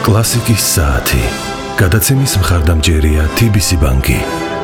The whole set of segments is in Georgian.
კლასიკის საათი. გადაცემის მხარდამჭერია TBC ბანკი.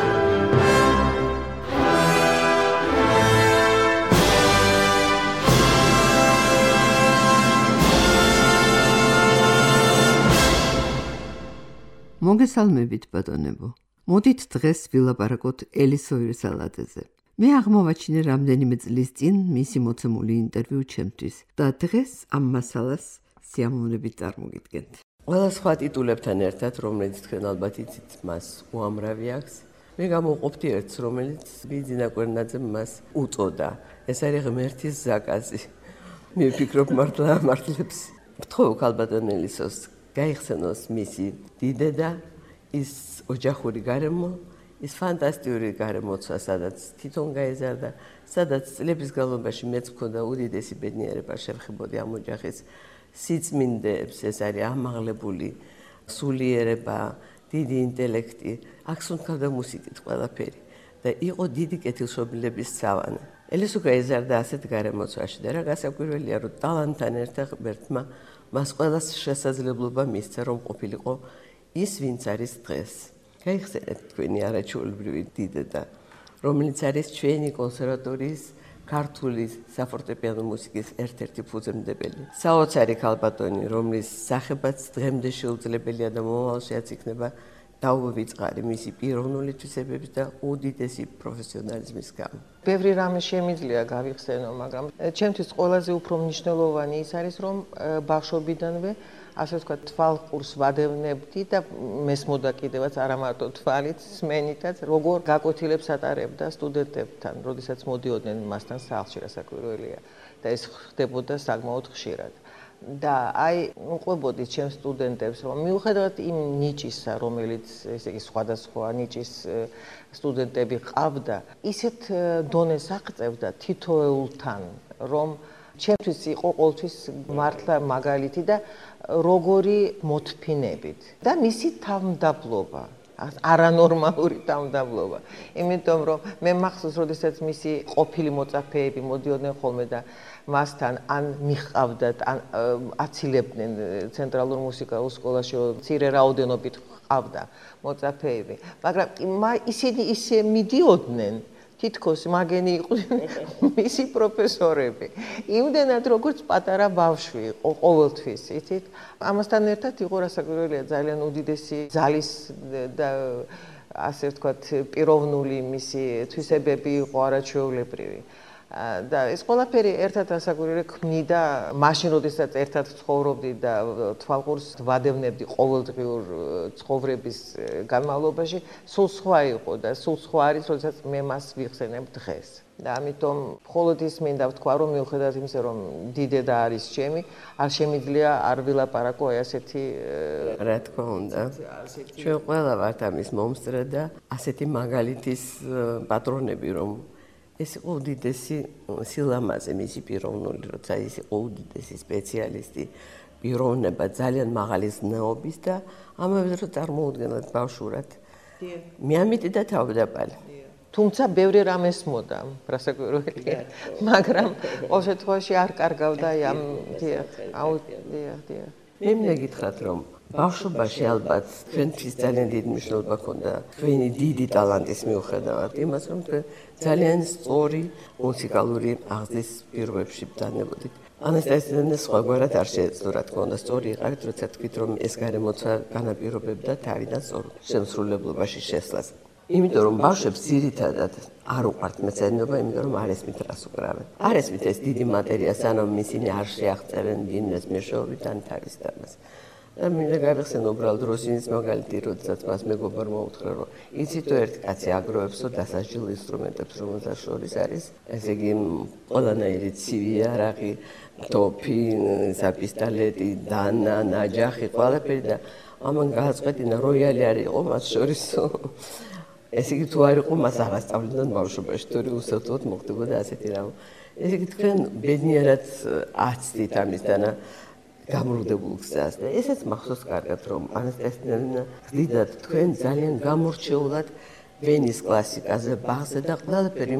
მოგესალმებით ბატონებო. მოდით დღეს ვილაპარაკოთ ელის ოირსალაძეზე. მე აღმოვაჩინე რამდენიმე წლის წინ მისი მოცემული ინტერვიუ ჩემთვის და დღეს ამ მასალას სიამოვნებით წარმოგიდგენთ. ყველა სხვა ტიტულებთან ერთად, რომელიც თქვენ ალბათ იცით, მას უამრავი აქვს. მე გამოვყოფდი ერთს, რომელიც ბიძინა კვერნაძემ მას უწოდა. ეს არის ღმერთის ზაკაზი. მე ვფიქრობ მართლებს. ვთხოვ ქალბატონ ელისოს გაიხსენოს მისი დიდედა, ის ოჯახური გარემო, ის ფანტასტიკური გარემოცვა, სადაც თვითონ გაეზარდა, სადაც წლების განმავლობაში მეც მქონდა უდიდესი ბედნიერება შევხებოდი ამ ოჯახის სიწმინდეებს, ეს არის ამაღლებული სულიერება, დიდი ინტელექტი, აქ სუნთქავდა მუსიკით ყველაფერი და იყო დიდი კეთილშობილების სავანე. ელისო გაეზარდა ასეთ გარემოცვაში და რა გასაკვირველია, რომ ტალანტთან ერთად ღმერთმა მას ყველას შესაძლებლობა მისცა, რომ ყოფილიყო ის, ვინც არის დღეს. გაიხსენეთ თქვენი არაჩვეულებრივი დიდედა, რომელიც არის ჩვენი კონსერვატორიის ქართული საფორტეპიანო მუსიკის ერთ-ერთი ფუძემდებელი. საოცარი ქალბატონი, რომლის სახებაც დღემდე შეუძლებელია და მომავალშიაც იქნება დაუვიწყარი მისი პიროვნული თვისებების და უდიდესი პროფესიონალიზმის გამო. ბევრი რამე შემიძლია გავიხსენო, მაგრამ ჩემთვის ყველაზე უფრო მნიშვნელოვანი ის არის, რომ ბავშვობიდანვე ასე ვთქვათ, თვალყურს ვადევნებდი და მესმოდა კიდევაც არა მარტო თვალით, სმენითაც, როგორ გაკვეთილებს ატარებდა სტუდენტებთან, როდესაც მოდიოდნენ მასთან სახლში, რასაკვირველია და ეს ხდებოდა საკმაოდ ხშირად. და აი უყვებოდი ჩემს სტუდენტებს, რომ მიუხედავად იმ ნიჭისა, რომელიც ესე იგი სხვადასხვა ნიჭის სტუდენტები ყავდა, ისეთ დონეს აღწევდა თითოეულთან, რომ ჩემთვის იყო ყოველთვის მართლა მაგალითი და როგორი მოთფინებით და მისი თავმდაბლობა, არანორმალური თავმდაბლობა. იმიტომ რომ მე მახსოვს, როდესაც მისი ყოფილი მოწაფეები მოდიოდნენ ხოლმე და მასთან ან მიჰყავდათ, ან აცილებდნენ ცენტრალურ მუსიკალურ სკოლაში, მცირე რაოდენობით ჰყავდა მოწაფეები, მაგრამ ისინი ისე მიდიოდნენ, თითქოს მაგენი იყვნენ მისი პროფესორები. იმდენად როგორც პატარა ბავშვი იყო ყოველთვის, იცით? ამასთან ერთად იყო რასაკვირველია ძალიან უდიდესი ძალის და ასე ვთქვათ პიროვნული მისი თვისებები იყო არაჩვეულებრივი. და ეს ყველაფერი ერთად რასაკვირველია ქმნიდა მაშინ, როდესაც ერთად ცხოვრობდი და თვალყურს ვადევნებდი ყოველდღიურ ცხოვრების განმავლობაში, სულ სხვა იყო და სულ სხვა არის, როდესაც მე მას ვიხსენებ დღეს. და ამიტომ მხოლოდ ის მინდა ვთქვა, რომ მიუხედავად იმისა, რომ დიდედა არის ჩემი, არ შემიძლია არ ვილაპარაკო აი ასეთი რა თქმა უნდა. ჩვენ ყველა ვართ ამის მომსწრე და ასეთი მაგალითის პატრონები, რომ ეს იყო უდიდესი სილამაზე მისი პიროვნული, როცა ის იყო უდიდესი სპეციალისტი, პიროვნება ძალიან მაღალი ზნეობის და ამავე დროს წარმოუდგენლად ბავშვურად. მიამიტი და თავდაპირველი. თუმცა ბევრი რამ ესმოდა, რასაკვირველია, მაგრამ ყოველ შემთხვევაში არ კარგავდა ამ მე მინდა გითხრათ, რომ ბავშვობაში ალბათ თქვენთვის ძალიან დიდი მნიშვნელობა ჰქონდა თქვენი დიდი ტალანტის მიუხედავად იმას, რომ თქვენ ძალიან სწორი მუსიკალური აღზრდის პირობებში ბრძანებოდით. ანასტასიამ სხვაგვარად არ შეეძლო, რა თქმა უნდა, სწორი იყავით, როცა თქვით, რომ ეს გარემოცვა განაპირობებდა თავიდან სწორ შემსრულებლობაში შესვლას. იმიტომ რომ ბავშვებს ძირითადად არ უყვართ მეცადინეობა, იმიტომ რომ არ ესმით რას უკრავენ. არ ესმით ეს დიდი მატერია, სანამ ისინი არ შეაღწევენ ვინმეს მეშვეობით ან თავის დამას. და მინდა გავიხსენო უბრალოდ როსინის მაგალითი, როდესაც მას მეგობარმა უთხრა, რომ იცით თუ ერთი კაცი აგროვებსო დასაჯილ ინსტრუმენტებს, რომელსაც შორის არის, ესე იგი ყველანაირი ცივი არაღი, თოფი, საპისტალეტი, დანა, ნაჯახი, ყველაფერი და ამან გააწყვეტინა როიალი არ იყო მას შორის. ესე იგი თუ არ იყო მას აღასწავლდნენ ბავშვობაში, თორე უსათავოდ მოხდებოდა ასეთი რამ. ესე იგი თქვენ ბედნიერად აცდით ამისთანა გამრუდებულ გზას და ესეც მახსოვს კარგად, რომ ანასტასინა გდიდათ თქვენ ძალიან გამორჩეულად ვენის კლასიკაზე, ბახზე და ყველაფერი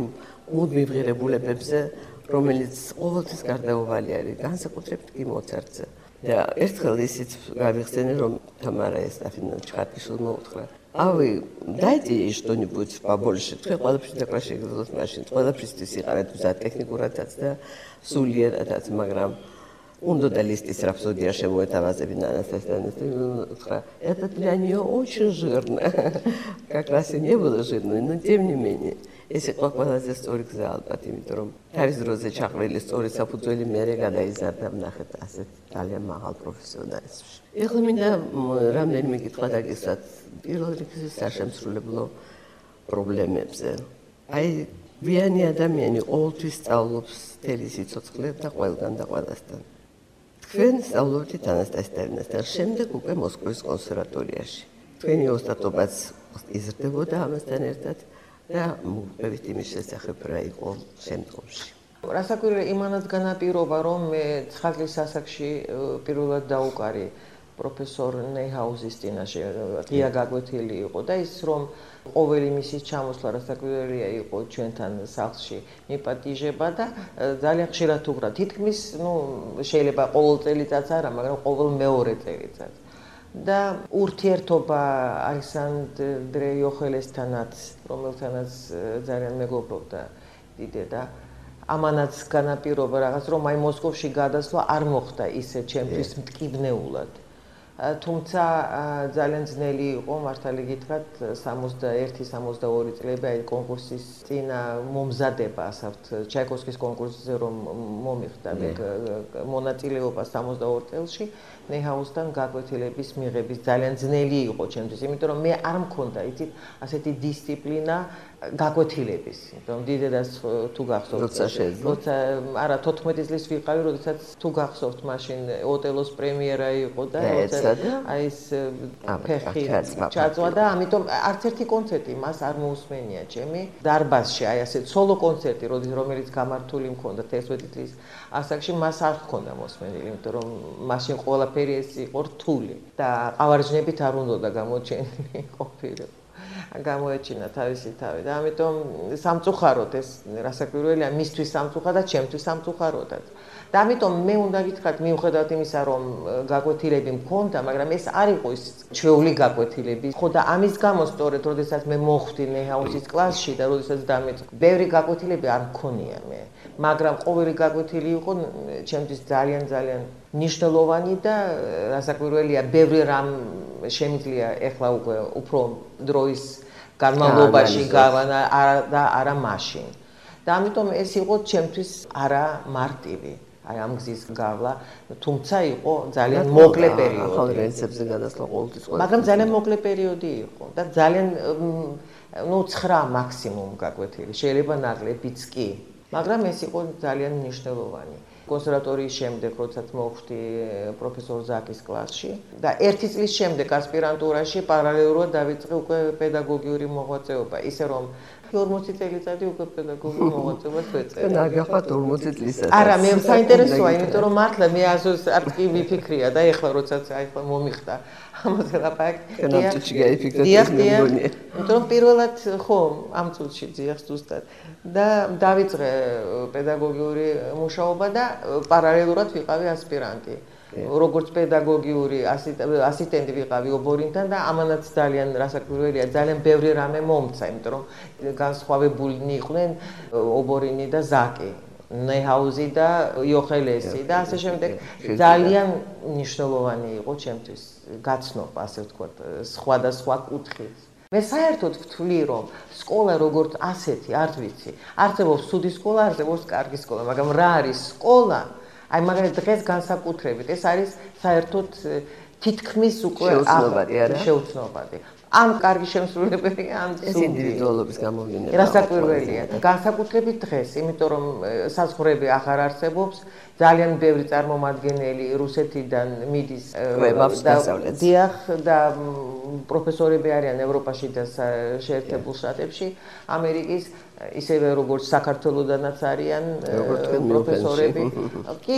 მუდმივ ღირებულებებზე, რომელიც ყოველთვის გარდაუვალი არის, განსაკუთრებით კი მოცარტზე. და ერთხელ ისიც გავიხსენე, რომ თამარა ესტაფინა ჩხატიშვილმა უთხრა. Дайте что-нибудь побольше. ყველაფრის დაკრა შეგძლოთ მაშინ. ყველაფრისთვის იყარეთ უზად ტექნიკურადაც და სულიერადაც, მაგრამ უნდა და листის рапсодия შემოეთავაზებინა Анастасияс. Это для нее очень жирно. Как раз и не было жирно, но тем не менее. ეს იყო ყველაზე სწორი გზა ალბათ, იმიტომ რომ თავის დროზე ჩაყრილი სწორი საფუძველი მერე გადაიზარდა ნახეთ ასეთ ძალიან მაღალ პროფესიონალიზმში. ეხლა მინდა რამდენიმე კითხვა დაგისვათ პირველ რიგში საშემსრულებლო პრობლემებზე. აი ვიანი ადამიანი ყოველთვის სწავლობს თელი სიცოცხლე და ყველგან და ყველასთან. თქვენ სწავლობთ ანასტასიასთან, შემდეგ უკვე მოსკოვის კონსერვატორიაში. თქვენი ოსტატობაც იზრდებოდა ამასთან ერთად. და მოგყვებით იმის შესახებ რა იყო შემდგომში. რასაკვირველია იმანაც განაპირობა რომ მე ცხადლის ასაკში პირველად დაუკარი პროფესორ ნეიჰაუზის წინაშე ღია გაკვეთილი იყო და ის რომ ყოველი მისი ჩამოსვლა რასაკვირველია იყო ჩვენთან სახლში მიპატიჟება და ძალიან ხშირად უყრა თითქმის შეიძლება ყოველ წელიწადს არა მაგრამ ყოველ მეორე წელიწადს და ურთიერთობა ალექსანდრე იოხელესთანაც, რომელთანაც ძალიან მეგობრობდა დიდე და ამანაც განაპირობა რაღაც, რომ აი მოსკოვში გადასვლა არ მოხდა ისე ჩემთვის მტკივნეულად. თუმცა ძალიან ძნელი იყო მართალი გითხრათ 61-62 წლები აი კონკურსის წინა მომზადება ასავთ ჩაიკოვსკის კონკურსზე რომ მომიხდა მონაწილეობა 62 წელში ნეიჰაუსთან გაკვეთილების მიღების ძალიან ძნელი იყო ჩემთვის, იმიტომ რომ მე არ მქონდა იცით ასეთი დისციპლინა გაკვეთილების, რომ დიდედას თუ გახსოვთ, როცა არა 14 წლის ვიყავი, როდესაც თუ გახსოვთ, მაშინ ოტელოს პრემიერა იყო და აი ეს ფეხი ჩაწვა და ამიტომ არც ერთი კონცერტი მას არ მოусმენია ჩემი დარბაზში, აი ასე სოლო კონცერტი, რომელიც გამართული მქონდა 11 წლის ასაკში, მას არ ჰქონდა მოსმენილი, იმიტომ რომ მაშინ ყველაფერი ეს იყო რთული და ყავარჯნებით არ უნდა გამოჩენილი ყოფილიყო. გამოეჩინა თავისი თავი და ამიტომ სამწუხაროდ ეს რასაკვირველია მისთვის სამწუხაროდ და ჩემთვის სამწუხაროდაც. და ამიტომ მე უნდა გითხრათ მიუხედავად იმისა რომ გაკვეთილები მქონდა, მაგრამ ეს არ იყო ის ჩვეული გაკვეთილები. ხო და ამის გამო სწორედ როდესაც მე მოხვდი ნეიჰაუსის კლასში და როდესაც დამეწყდა ბევრი გაკვეთილები არ მქონია მე, მაგრამ ყოველი გაკვეთილი იყო ჩემთვის ძალიან ძალიან ნიშნულოვანი და რასაკვირველია ბევრი რამ შემიძლია ეხლა უკვე უფრო დროის განმავლობაში გავანა და არა მაშინ. და ამიტომ ეს იყო ჩემთვის არა მარტივი აი ამ გზის გავლა, თუმცა იყო ძალიან მოკლე პერიოდი. ახალ რელსებზე გადასვლა ყოველთვის ყველა. მაგრამ ძალიან მოკლე პერიოდი იყო და ძალიან 9 მაქსიმუმ გაკვეთილი, შეიძლება ნაკლებიც კი. მაგრამ ეს იყო ძალიან მნიშვნელოვანი. კონსერვატორიის შემდეგ, როდესაც მოვხვდი პროფესორ ზაკის კლასში და 1 წლის შემდეგ ასპირანტურაში პარალელურად დავიწყე უკვე პედაგოგიური მოღვაწეობა, ისე რომ 40 წელიწადი უკვე პედაგოგიურ მოღვაწეობას ვეწერე. და ნაგახად 40 წლისას. არა, მე საინტერესოა, იმიტომ რომ მართლა მე ასოს არ კი ვიფიქრია და ეხლა როდესაც აი ხლა მომიხდა ამაზე ლაპარაკი. კანონჭი გაიფიქრეთ მეგონია. იმიტომ რომ პირველად ხო ამ წუთში ძიახს ზუსტად და დავიწყე პედაგოგიური მუშაობა და პარალელურად ვიყავი ასპირანტი. როგორც პედაგოგიური ასისტენტი ვიყავი ობორინთან და ამანაც ძალიან რასაკვირველია, ძალიან ბევრი რამე მომცა, იმიტომ რომ განსხვავებულნი იყვნენ ობორინი და ზაკი, ნეიჰაუზი და იოხელესი და ასე შემდეგ. ძალიან მნიშვნელოვანი იყო ჩემთვის გაცნობა, ასე ვთქვათ, სხვადასხვა კუთხით. მე საერთოდ ვთვლი, რომ სკოლა როგორც ასეთი, არ ვიცი, არსებობს ცუდი სკოლა, არსებობს კარგი სკოლა, მაგრამ რა არის სკოლა? აი მაგალითად დღეს განსაკუთრებით ეს არის საერთოდ თითქმის უკვე შეუცნობადი. ამ კარგი შემსრულებელი, ამ ეს ინდივიდუალობის გამოვლინება. რასაკვირველია. განსაკუთრებით დღეს, იმიტომ რომ საზღვრები აღარ არსებობს, ძალიან ბევრი წარმომადგენელი რუსეთიდან მიდის დიახ და პროფესორები არიან ევროპაში და შეერთებულ შტატებში, ამერიკის ისევე როგორც საქართველოდანაც არიან პროფესორები. კი,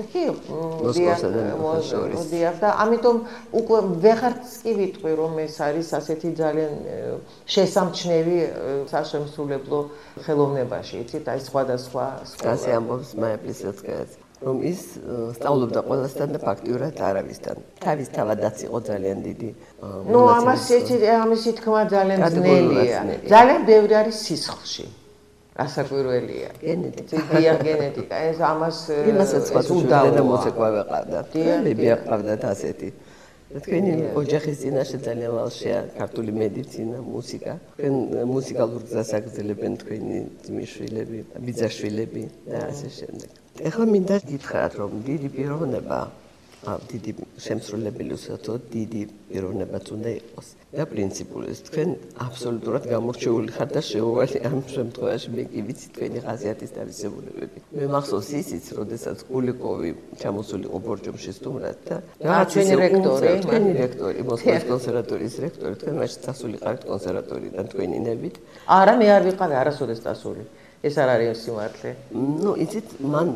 დიახ და ამიტომ უკვე ვეღარც კი ვიტყვი რომ ეს არის ასეთი ძალიან შესამჩნევი საშემსრულებლო ხელოვნებაში, იცით, აი სხვადასხვა სკოლა. ასე ამბობს მაია პლისეცკაიაც. რომ ის სწავლობდა ყველასთან და ფაქტიურად არავისთან. თავის თავადაც იყო ძალიან დიდი. ნუ ამისი თქმა ძალიან ძნელია. ძალიან ბევრი არის სისხლში. რასაკვირველია. გენეტიკა. გენეტიკა. ეს იმასაც ვუძვდა და მუსიკა ვეყავდა. მე აყავდათ ასეთი. თქვენი ოჯახის წინაშე ძალიან ვალშია ქართული მედიცინა, მუსიკა. თქვენ მუსიკალურ გზას აგრძელებენ თქვენი ძმისშვილები, ბიძაშვილები და ასე შემდეგ. ეხლა მინდა გითხრათ, რომ დიდი პიროვნება, დიდი შემსრულებელი უსათო დიდი პიროვნებაც უნდა იყოს. და პრინციპული თქვენ აბსოლუტურად გამორჩეული ხართ და შეუვალი ამ შემთხვევაში მე კი ვიცი თქვენი ხასიათის თავისებურებები. მე მახსოვს ისიც, როდესაც კულიკოვი ჩამოსულიყო ბორჯომში სტუმრად და ჩვენი რექტორი, მოსკოვის კონსერვატორიის რექტორი, თქვენ მაშინ წასულიყართ კონსერვატორიდან თქვენი ნებით. არა, მე არ ვიყავი არასოდეს წასული. ეს არ არის სიმართლე. ნუ იცით,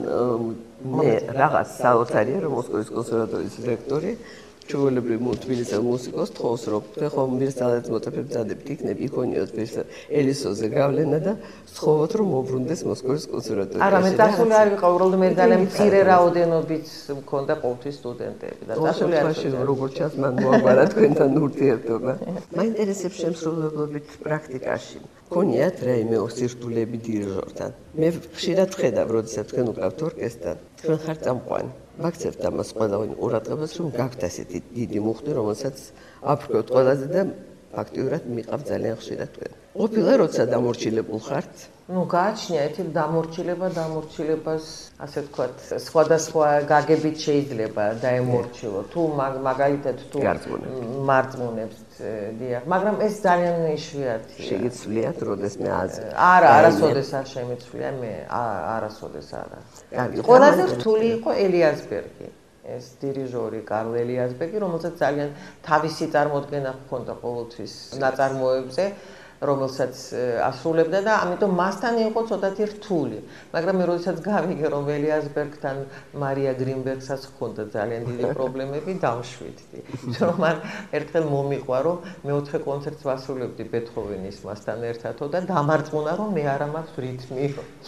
მე რაღაც საოცარია რომ მოსკოვის კონსერვატორიის რექტორი ჩვეულებრივ თბილისის მუსიკოს თხოვს რომ თქვენ ხომ მირსალეთ მოტეფებს დადებთ იქნებ იქონიოთ ელისოზე გავლენა და სთხოვოთ რომ მოbrunდეს მოსკოვის კონსერვატორიაში. არა, მე წასული არ ვიყავ, უბრალოდ მე ძალიან მცირე რაოდენობით მქონდა ყოველთვის სტუდენტები და წასული არ ვიყავ. როგორც ჩანს, მან მოაგვარა თქვენთან ურთიერთობა. მაინტერესებს შემსრულებლობით პრაქტიკაში. გქონიათ რაიმე სირთულეები დირიჟორთან. მე ხშირად ვხედავ, როდესაც თქვენ უკრავთ ორკესტრთან, თქვენ ხართ წამყვანი. ვაქცევთ ამას ყველავინ ყურადღებას, რომ გაქვთ ასეთი დიდი მუხტი, რომელსაც აფრქვევთ ყველაზე და ფაქტიურად მიყავ ძალიან ხშირად თქვენ. ყოფილა როცა დამორჩილებულ ხართ? ნუ გააჩნია ერთი დამორჩილებას, ასე ვთქვათ, სხვადასხვა გაგებით შეიძლება დაემორჩილო. თუ მაგალითად თუ მარწმუნებს, დიახ, მაგრამ ეს ძალიან იშვიათია. შეგიცვლიათ როდესმე აზრი? არა, არასოდეს არ შემიცვლია, მე არასოდეს არა. ყველაზე რთული იყო ელიასბერგი. ეს დირიჟორი კარლ ელიასბერგი, რომელსაც ძალიან თავისი წარმოდგენა ჰქონდა ყოველთვის ნაწარმოებზე, რომელსაც ასრულებდა და ამიტომ მასთან იყო ცოტათი რთული. მაგრამ მე როდესაც გავიგე რომ ელიასბერგთან მარია გრინბერგსაც ჰქონდა ძალიან დიდი პრობლემები, დამშვიდდი. რომ მან ერთხელ მომიყვა რომ მეოთხე კონცერტს ვასრულებდი ბეთჰოვენის მასთან ერთადო და დამარწმუნა რომ მე არა მაქვს რითმი.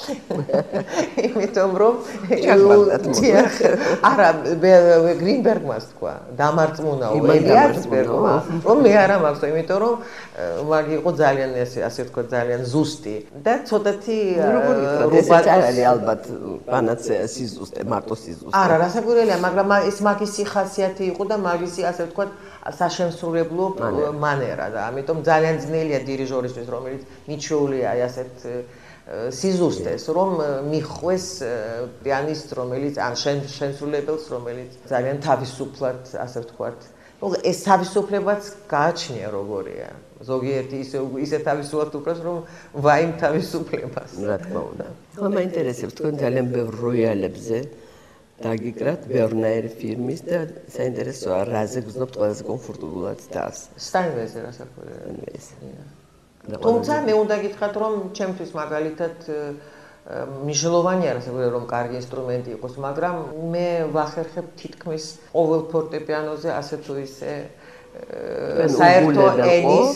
იმიტომ რომ არა გრინბერგმას თქვა, დამარწმუნაო ელიასბერგმა რომ მე არა მაქვს, იმიტომ რომ მაგ იყო ძალიან ასე ვთქვათ ძალიან ზუსტი და ცოტათი რუბატ არის ალბათ პანაცეა სიზუსტე, მარტო სიზუსტე. არა, რასაკვირველია, მაგრამ ეს მაგისი ხასიათი იყო და მაგისი ასე ვთქვათ საშემსრულებლო მანერა და ამიტომ ძალიან ძნელია დირიჟორისთვის, რომელიც მიჩვეულია აი ასეთ სიზუსტეს, რომ მიხვეს პიანისტს, რომელიც ან შემსრულებელს, რომელიც ძალიან თავისუფლად ასე ვთქვათ. ეს თავისუფლებაც გააჩნია როგორია. ზოგიერთი ისე თავისუფლად უკრავს, რომ ვაიმ თავისუფლებას. რა თქმა უნდა. ხო, მაინტერესებს თქვენ ძალიან ბევრ როიალებზე დაგიკრათ ბევრნაირი ფირმის და საინტერესოა რაზე გრძნობთ ყველაზე კომფორტულად თავს. სტაინვეიზე რასაკვირველია. თუმცა მე უნდა გითხრათ, რომ ჩემთვის მაგალითად მნიშვნელოვანია რასაკვირველია რომ კარგი ინსტრუმენტი იყოს, მაგრამ მე ვახერხებ თითქმის ყოველ ფორტეპიანოზე ასე თუ ისე საერთო ენის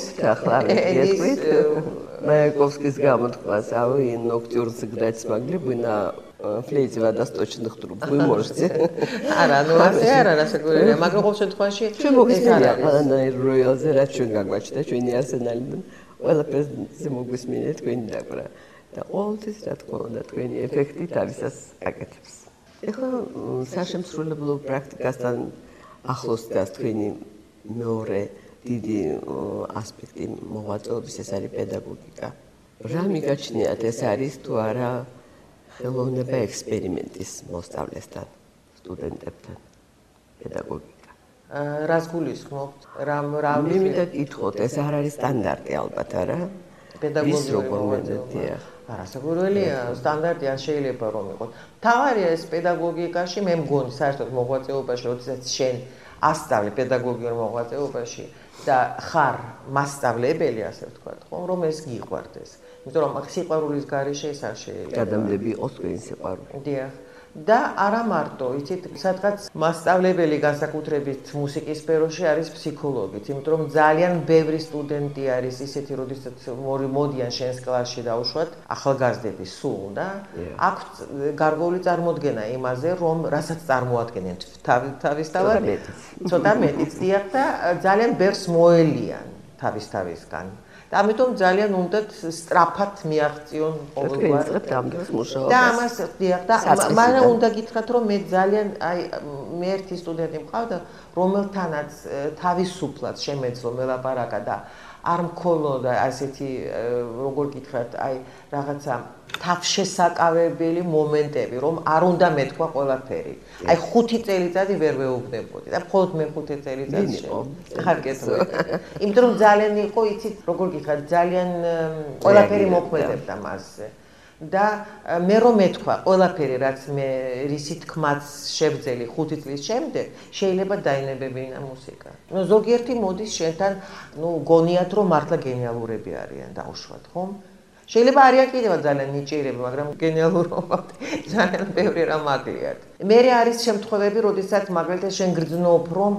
Маяковский გამოთქვას, авы ноктюрн сыграть смогли бы на флейте водосточных труб. Вы можете. არა, ну ასე არა რასაკვირველია, მაგრამ ყოველ შემთხვევაში ჩვენ მოგესმენია ყველანაირ როიალზე რაც ჩვენ გაგვაჩნდა ჩვენი არსენალიდან. ყველაფერზე მოგვესმინეთ თქვენი დაკვრა. და ყოველთვის რა თქმა უნდა თქვენი ეფექტი თავისას აკეთებს. ეხლა საშემსრულებლო პრაქტიკასთან ახლოს დგას თქვენი მეორე დიდი ასპექტი მოღვაწეობის, ეს არის პედაგოგიკა. რა მიგაჩნიათ, ეს არის თუ არა ხელოვნება ექსპერიმენტის მოსწავლესთან, სტუდენტებთან პედაგოგიკა. რას გულისხმობთ? რა მე მინდა გითხოთ, ეს არ არის სტანდარტი ალბათ, არა? პედაგოგიური მოღვაწეობა. რასაკვირველია, სტანდარტი არ შეიძლება რომ იყოს. თავარია ეს პედაგოგიკაში, მე მგონი საერთოდ მოღვაწეობაში, როდესაც შენ ასწავლე პედაგოგიურ მოღვაწეობაში და ხარ მასწავლებელი, ასე ვთქვათ, ხომ, რომ ეს გიყვარდეს. იმიტომ რომ სიყვარულის გარეშე ეს არ შეიძლება. გადამდები იყოს თქვენი სიყვარული. დიახ. და არა მარტო, იცით, სადღაც მასწავლებელი განსაკუთრებით მუსიკის სფეროში არის ფსიქოლოგიც, იმიტომ რომ ძალიან ბევრი სტუდენტი არის ისეთი, როდესაც მოდიან შენს კლასში დაუშვათ, ახალგაზრდები სულ და აქვთ გარკვეული წარმოდგენა იმაზე, რომ რასაც წარმოადგენენ თავისთავად, ცოტა მეტიც დიახ და ძალიან ბევრს მოელიან თავისგან. და ამიტომ ძალიან უნდათ სწრაფად მიაღწიონ ყოველგვარ ამ დროს მუშაობას. და ამას დიახ და მაგრამ უნდა გითხრათ რომ მე ძალიან მე ერთი სტუდენტი მყავდა რომელთანაც თავისუფლად შემეძლო მელაპარაკა და არ მქონოდა ასეთი როგორ გითხრათ რაღაცა თავშესაკავებელი მომენტები რომ არ უნდა მეთქვა ყველაფერი. 5 წელიწადი ვერ ვეუბნებოდი და მხოლოდ მე 5 წელიწადში ხარ გესმე. იმიტომ რომ ძალიან იყო იცით როგორ გითხრათ ძალიან ყველაფერი მოქმედებდა მასზე. და მე რომ მეთქვა ყველაფერი რაც მე რისი თქმაც შევძელი 5 წლის შემდეგ შეიძლება დაინებებინა მუსიკა. ზოგიერთი მოდის შენთან გონიათ რომ მართლა გენიალურები არიან დაუშვათ ხომ? შეიძლება არიან კიდევ ძალიან ნიჭიერები, მაგრამ გენიალურობად ძალიან ბევრი რამ აგლიათ. მე არის შემთხვევები, როდესაც მაგალითად შენ გრძნობ რომ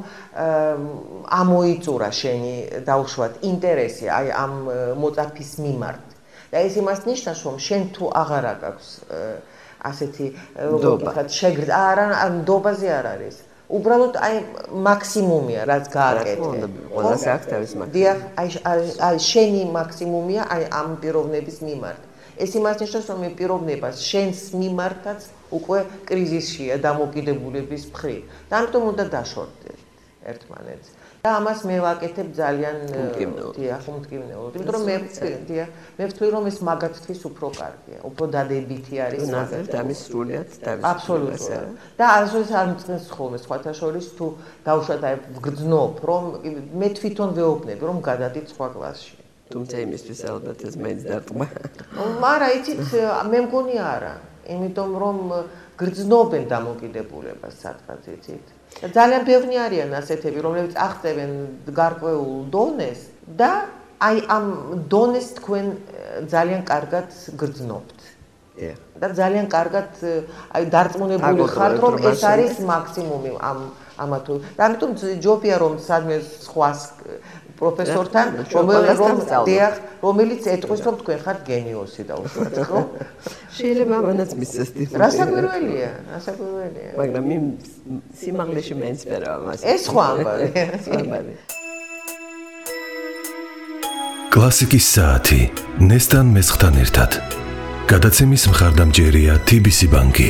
ამოიწურა შენი დაუშვათ ინტერესი ამ მოწაფის მიმართ. და ეს იმას ნიშნავს, რომ შენ თუ აღარ აქვს ასეთი როგორ ვთქვათ, შეგრძნა, არა, ნდობაზე არ არის. უბრალოდ მაქსიმუმია, რაც გააკეთე. ყველას აქვს თავის მაქსიმუმი. დიახ, შენი მაქსიმუმია ამ პიროვნების მიმართ. ეს იმას ნიშნავს, რომ პიროვნებას შენს მიმართაც უკვე კრიზისშია დამოკიდებულების მხრივ. და ამიტომ უნდა დაშორდეთ ერთმანეთს. და ამას მე ვაკეთებ ძალიან უმტკივნეულად. იმიტომ რომ მე ვთვლი რომ ეს მაგათთვის უფრო კარგია, უფრო დადებითი არის მაგათ ამის სრულიად თავის. აბსოლუტურად. და ასოც არ მწნეს ხოლმე სხვათა შორის თუ დავუშვათ ვგრძნობ რომ მე თვითონ ვეუბნები რომ გადადით სხვა კლასში. თუმცა იმისთვის ალბათ ეს მაინც დარტყმა. მაგრამ იცით მე მგონი არა, იმიტომ რომ გრძნობენ დამოკიდებულებას სადღაც იცით. ძალიან ბევრი არიან ასეთები, რომლებიც აღწევენ გარკვეულ დონეს და ამ დონეს თქვენ ძალიან კარგად გრძნობთ. და ძალიან კარგად დარწმუნებული ხართ, რომ ეს არის მაქსიმუმი ამა თუ. და ამიტომ ჯობია რომ სადმე სხვა პროფესორთან, რომელიც ეტყვის რომ თქვენ ხართ გენიოსი დაუშვათ, ხო? შეიძლება ამანაც მისცეს. რასაკვირველია. მაგრამ იმ სიმაღლეში მეც ვერა ამას. ეს სხვა ამბავი. კლასიკის საათი ნესტან მესხთან ერთად. გადაცემის მხარდამჭერია TBC ბანკი.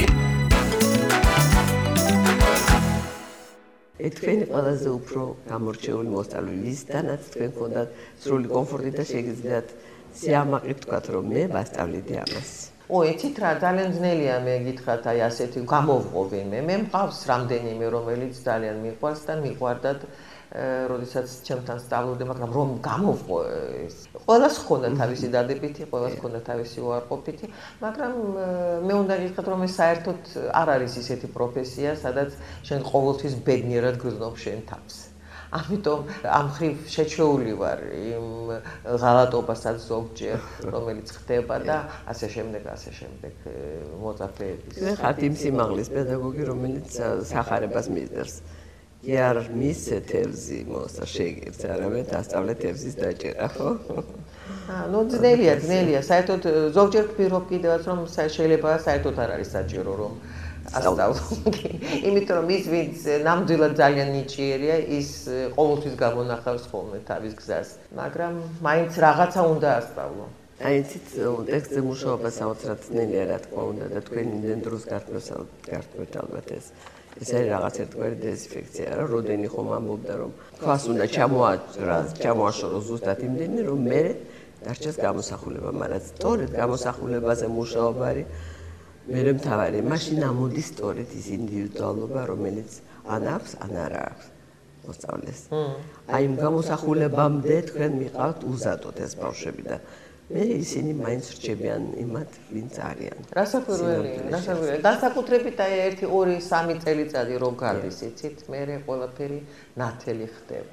თქვენი ყველაზე უფრო გამორჩეული მოსწავლე ვისთანაც თქვენ გქონდათ სრული კომფორტი და შეგიძლიათ სიამაყე ვთქვათ რომ მე ვასწავლიდი ამას. იცით რა, ძალიან ძნელია მე გითხრათ ასეთი გამოვყო ვინმე. მე მყავს რამდენიმე რომელიც ძალიან მიყვარს და მიყვარდათ როდესაც ჩემთან სწავლობდა, მაგრამ რომ გამოვყო ეს. ყველას ჰქონდა თავისი დადებითი, ყველას ჰქონდა თავისი უარყოფითი, მაგრამ მე უნდა გითხრათ რომ ეს საერთოდ არ არის ისეთი პროფესია, სადაც შენ ყოველთვის ბედნიერად გრძნობ შენ თავს. ამიტომ ამ ხრივ შეჩეული ვარ იმ ღალატობასაც ზოგჯერ, რომელიც ხდება და ასე შემდეგ მოწაფეების. ხართ იმ სიმაღლის პედაგოგი, რომელიც სახარებას მისდევს. კი არ მისცე თევზი მოსა შეგირდს, არამედ ასწავლე თევზის დაჭერა, ხო? ძნელია, საერთოდ ზოგჯერ ვფიქრობ კიდევაც რომ შეიძლება საერთოდ არ არის საჭირო რომ ასწავლო. იმიტომ რომ ის ვინც ნამდვილად ძალიან ნიჭიერია, ის ყოველთვის გამონახავს ხოლმე თავის გზას, მაგრამ მაინც რაღაცა უნდა ასწავლო. იცით, ტექსტზე მუშაობა საოცრად ძნელია, რა თქმა უნდა, და თქვენ იმდენ დროს გართმევთ ალბათ ეს. ეს არის რაღაც ერთგვარი დეზინფექცია, რა, როდენი ხომ ამბობდა რომ ქვას უნდა ჩამოაშორო ზუსტად იმდენი, რომ მე დარჩეს გამოსახულება, მაგრამ სწორედ გამოსახულებაზე მუშაობა არის მერე მთავარი. მაშინ ამოდის სწორედ ის ინდივიდუალობა, რომელიც ან აქვს, ან არა აქვს მოსწავლეს. იმ გამოსახულებამდე თქვენ მიყავთ უზადოდ ეს ბავშვები და მე ისინი მაინც რჩებიან იმათ, ვინც არიან. რასაკვირველია. განსაკუთრებით 1-2-3 წელიწადი რომ გარდის, იცით, მე ყველაფერი ნათელი ხდება.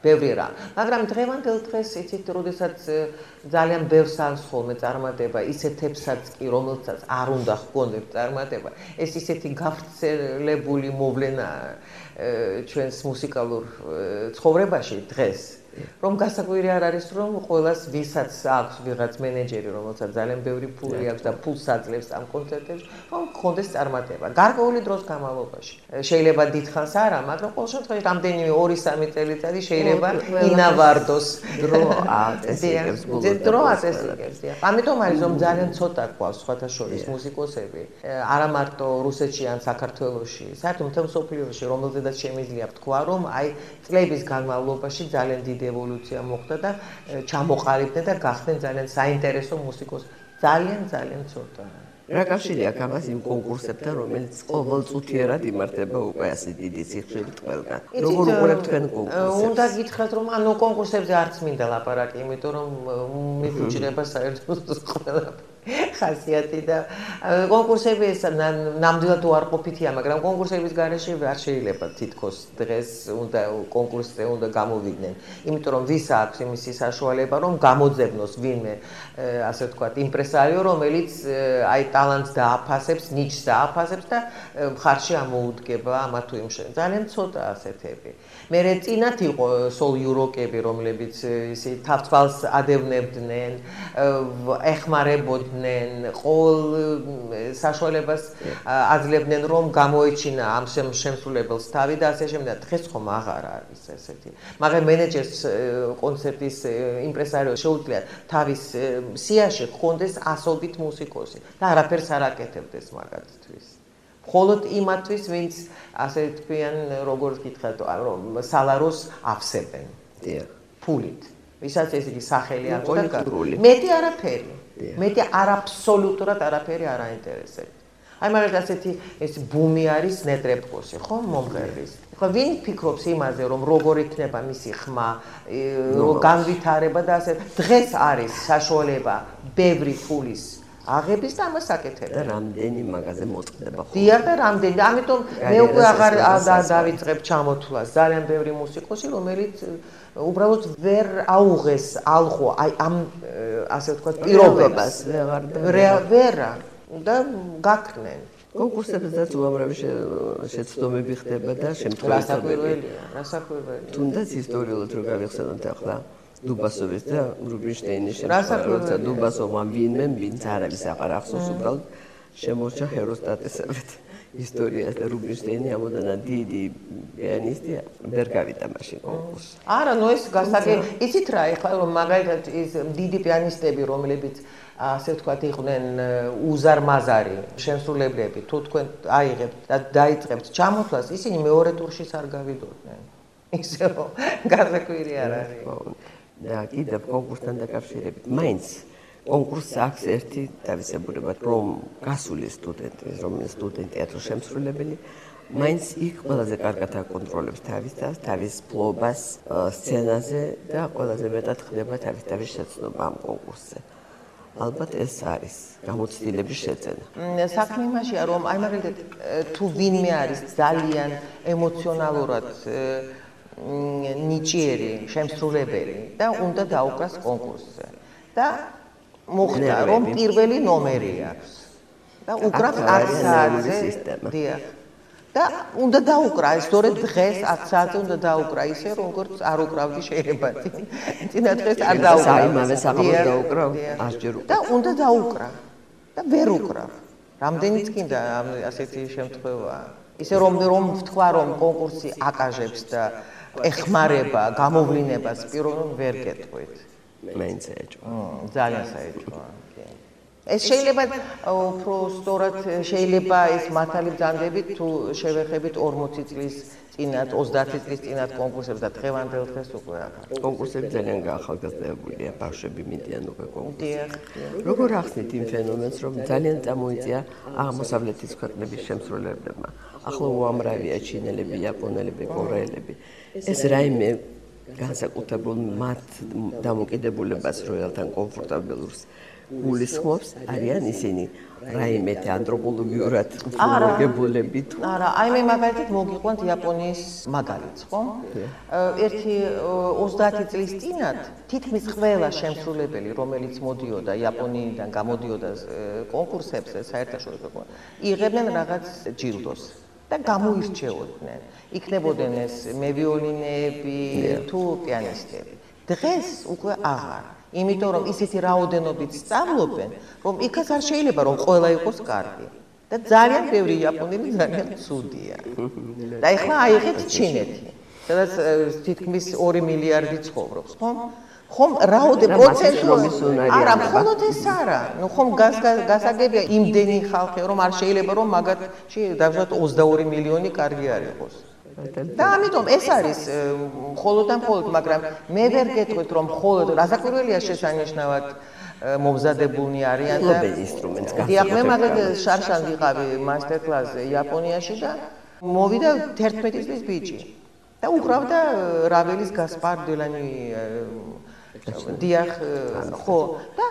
ბევრი რამ. მაგრამ დღევანდელ დღეს იცით, როდესაც ძალიან ბევრს არის ხოლმე წარმატება, ისეთებსაც კი, რომელსაც არ უნდა ჰქონდეთ წარმატება, ეს ისეთი გავრცელებული მოვლენაა ჩვენს მუსიკალურ ცხოვრებაში დღეს. რომ გასაკვირი არ არის, რომ ყველას ვისაც აქვს ვიღაც მენეჯერი, რომელსაც ძალიან ბევრი ფული აქვს და ფულს აძლევს ამ კონცერტებში, რომ გქონდეს წარმატება. გარკვეული დროს განმავლობაში. შეიძლება დიდხანს არა, მაგრამ ყოველ შემთხვევაში რამდენიმე 2-3 წელიწადი შეიძლება ინავარდოს დრო აწესებს ბოლოს. დრო აწესებს. ამიტომ არის რომ ძალიან ცოტა ყავს სხვათა შორის მუსიკოსები, არა მარტო რუსეთში ან საქართველოში, საერთოდ მთელ მსოფლიოში, რომელზედაც შემიძლია ვთქვა, რომ აი წლების განმავლობაში ძალიან დიდი ევოლუცია მოხდა და ჩამოყალიბდნენ და გახდნენ ძალიან საინტერესო მუსიკოსი. ძალიან ცოტა. რა კავშირი აქვს ამას იმ კონკურსებთან, რომელიც ყოველწუთიერად იმართება უკვე ასე დიდი სიხშირით ყველგან? როგორ უყურებთ თქვენ კონკურსებს? უნდა გითხრათ, რომ ანუ კონკურსებზე არც მინდა ლაპარაკი, იმიტომ რომ მიფუჭრება საერთოდ ყველაფერი. ხასიათი და კონკურსები ეს ნამდვილად უარყოფითია, მაგრამ კონკურსების გარეშე არ შეიძლება თითქოს დღეს უნდა კონკურსზე უნდა გამოვიდნენ, იმიტომ რომ ვის აქვს იმისი საშუალება, რომ გამოძებნოს ვინმე, ასე ვთქვათ, იმპრესარიო, რომელიც აი ტალანტს დააფასებს, ნიჩს დააფასებს და მხარში ამოუდგება ამა თუ იმ შენ. ძალიან ცოტა ასეთები. მერე წინათ იყო სოლ იუროკები, რომლებიც ისე თავთვალს ადევნებდნენ, ეხმარებოდნენ, ყოველ საშუალებას აძლევდნენ, რომ გამოეჩინა ამ შემსრულებელს თავი და ასე შემდეგ. დღეს ხომ აღარ არის ესეთი. მაგრამ მენეჯერს კონცერტის იმპრესარიოს შეუძლია თავის სიაში ჰქონდეს ასობით მუსიკოსი და არაფერს არ აკეთებდეს მაგათთვის. მხოლოდ იმათთვის, ვინც ასე თქვიან, როგორც გითხრათ, რომ სალაროს ავსებენ. ფულით. ვისაც ეს იგი სახელი აქვს და მეტი არაფერი. მეტი აბსოლუტურად არაფერი არ აინტერესებს. აი მაგალითად ასეთი ეს ბუმი არის ნეტრებკოსი, ხო, მომღერლის. ხო, ვინ ფიქრობს იმაზე, რომ როგორ იქნება მისი ხმა, განვითარება და ასე. დღეს არის საშუალება ბევრი ფულის აღების და ამას აკეთებდა. რამდენი მაგაზე მოწყდება ხო? დიახ და რამდენი. ამიტომ მე უკვე აღარ დავიწყებ ჩამოთვლას. ძალიან ბევრი მუსიკოსი, რომელიც უბრალოდ ვერ აუღეს ალღო აი ამ ასე ვთქვათ პირობებას. ვერა და გაქრნენ. კონკურსებზეც უამრავი შეცდომები ხდება და შემთხვევები. რასაკვირველია. თუნდაც ისტორიულად რო გავიხსენოთ ახლა დუბასოვის და რუბინშტეინის შემთხვევა, როცა დუბასოვმა ვინმე, ვინც არ არის აღარ ახსოვს, უბრალოდ შემორჩა ჰეროსტატესებით ისტორიას და რუბინშტეინი ამოდანა დიდი პიანისტია, ვერ გავიდა მაშინ კონკურსში. არა, ნუ ეს გასაგები, იცით რა, ეხლა რომ მაგალითად ის დიდი პიანისტები, რომლებიც ასე ვთქვათ, იყვნენ უზარმაზარი შემსრულებლები, თუ თქვენ აიღებთ და დაიწყებთ ჩამოთვლას, ისინი მეორე ტურშიც არ გავიდოდნენ. ისე რომ გასაკვირი არ არის. და კიდევ კონკურსთან დაკავშირებით, მაინც კონკურსს აქვს ერთი თავისებურება, რომ გასული სტუდენტი, რომელიც სტუდენტია თუ შემსრულებელი, მაინც იქ ყველაზე კარგად აკონტროლებს თავის ფლობას სცენაზე და ყველაზე მეტად ხდება თავის შეცდომა ამ კონკურსზე. ალბათ ეს არის გამოცდილების შეძენა. საქმე იმაშია, რომ აი მაგალითად თუ ვინმე არის ძალიან ემოციონალურად ნიჭიერი შემსრულებელი და უნდა დაუკრას კონკურსზე. და მოხდა რომ პირველი ნომერი აქვს. და უკრავს 10 საათზე. დიახ. და უნდა დაუკრა, სწორედ დღეს 10 საათზე უნდა დაუკრა, ისე როგორც არ უკრავდი შეიძლება. წინა დღეს არ დაუკრა. იმავე საღამოს დაუკრა, ასჯერ და უნდა დაუკრა. და ვერ უკრავ. რამდენიც კიდე ასეთი შემთხვევაა. ისე რომ ვთქვა რომ კონკურსი აკაჟებს და ეხმარება გამოვლინებას პიროვნულ ვერ გეტყვით. მაინც ეჭვია. ძალიან საეჭვოა. ეს შეიძლება უფრო სწორად შეიძლება ეს მართალი ბრძანდებით თუ შევეხებით 40 წლის წინათ 30 წლის წინათ კონკურსებს და დღევანდელ დღეს უკვე აღარ. კონკურსები ძალიან გაახალგაზრდებულია, ბავშვები მიდიან უკვე კონკურსებში. დიახ. როგორ ახსნით იმ ფენომენს, რომ ძალიან წამოიწია აღმოსავლეთის ქვეყნების შემსრულებლებმა? ახლა უამრავია ჩინელები, იაპონელები, კორეელები. ეს რაიმე განსაკუთრებულ მათ დამოკიდებულებას როელთან კომფორტაბელურს გულისხმობს, არიან ისინი რაიმე ანთროპოლოგიურად მორგებულები თუ არა, აი მე მაგალითად მოგიყვანთ იაპონიის მაგალითს, ხო? ერთი 30 წლის წინათ თითქმის ყველა შემსრულებელი, რომელიც მოდიოდა იაპონიიდან, გამოდიოდა კონკურსებზე საერთაშორისო, იღებდნენ რაღაც ჯილდოს და გამოირჩეოდნენ. იქნებოდნენ ეს მევიოლინეები თუ პიანისტები. დღეს უკვე აღარ. იმიტომ რომ ისეთი რაოდენობით სწავლობენ, რომ იქაც არ შეიძლება რომ ყველა იყოს კარგი. და ძალიან ბევრი იაპონელი ძალიან ცუდია. და ეხლა აიღეთ ჩინეთი, სადაც თითქმის 2 მილიარდი ცხოვრობს, ხო? ხომ რაოდენობით პროცენტული არა, მხოლოდ ეს არა. ნუ ხომ გასაგებია იმდენი ხალხი, რომ არ შეიძლება რომ მაგათში დავუშვათ 22 მილიონი კარგი არ იყოს. და ამიტომ ეს არის მხოლოდ და მხოლოდ, მაგრამ მე ვერ გეტყვით რომ მხოლოდ რასაკვირველია შესანიშნავად მომზადებულნი არიან და ინსტრუმენტს დიახ, მე მაგალითად შარშან ვიყავი მასტერ-კლასზე იაპონიაში და მოვიდა 11 წლის ბიჭი და უკრავდა რაველის გასპარ დელანი დიახ, ხო და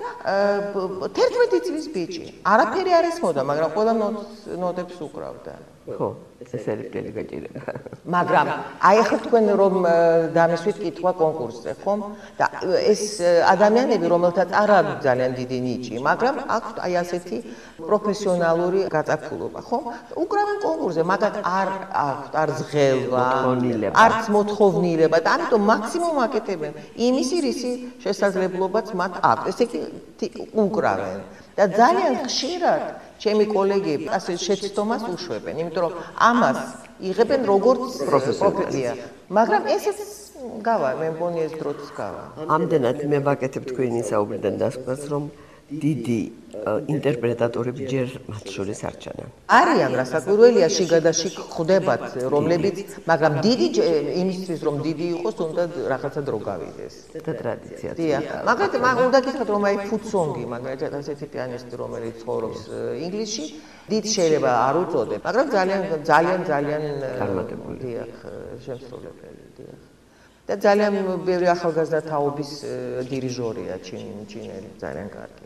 11 წლის ბიჭი არაფერი არ ესმოდა, მაგრამ ყველა ნოტებს უკრავდა. ხო, ეს არის პირველი გაჭირება. მაგრამ აი ახლა თქვენ რომ დამისვით კითხვა კონკურსზე, ხომ? და ეს ადამიანები, რომელთაც არ აქვს ძალიან დიდი ნიჭი, მაგრამ აქვთ აი ასეთი პროფესიონალური გაწაფულობა, ხომ? უკრავენ კონკურსზე, მაგრამ არ აქვთ არ ზღელვა, არც მოთხოვნილება და ამიტომ მაქსიმუმ აკეთებენ იმის რისი შესაძლებლობაც მათ აქვს. ესე იგი უკრავენ და ძალიან ხშირად ჩემი კოლეგები ასე შეცდომას უშვებენ, იმიტომ რომ ამას იღებენ როგორც პროფესია. მაგრამ ესეც გავა, მე მგონი ეს დროც გავა. ამდენად მე ვაკეთებ თქვენი საუბრიდან დასკვას, რომ დიდი ინტერპრეტატორები ჯერ მათ შორის არ ჩანან. არიან, რასაკვირველია, შიგადაში ხდებათ, რომლებიც, მაგრამ დიდი იმისთვის რომ დიდი იყოს, უნდა რაღაცა დრო გავიდეს. და ტრადიციაც. დიახ. მაგალითად, უნდა გითხრათ, რომ აი ფუცონგი, მაგალითად, ასეთი პიანისტი, რომელიც ცხოვრობს ინგლისში, დიდ შეიძლება არ უწოდებ, მაგრამ ძალიან წარმატებული. დიახ, შემსრულებელი, დიახ. და ძალიან ბევრი ახალგაზრდა თაობის დირიჟორია ჩინელი, ძალიან კარგი.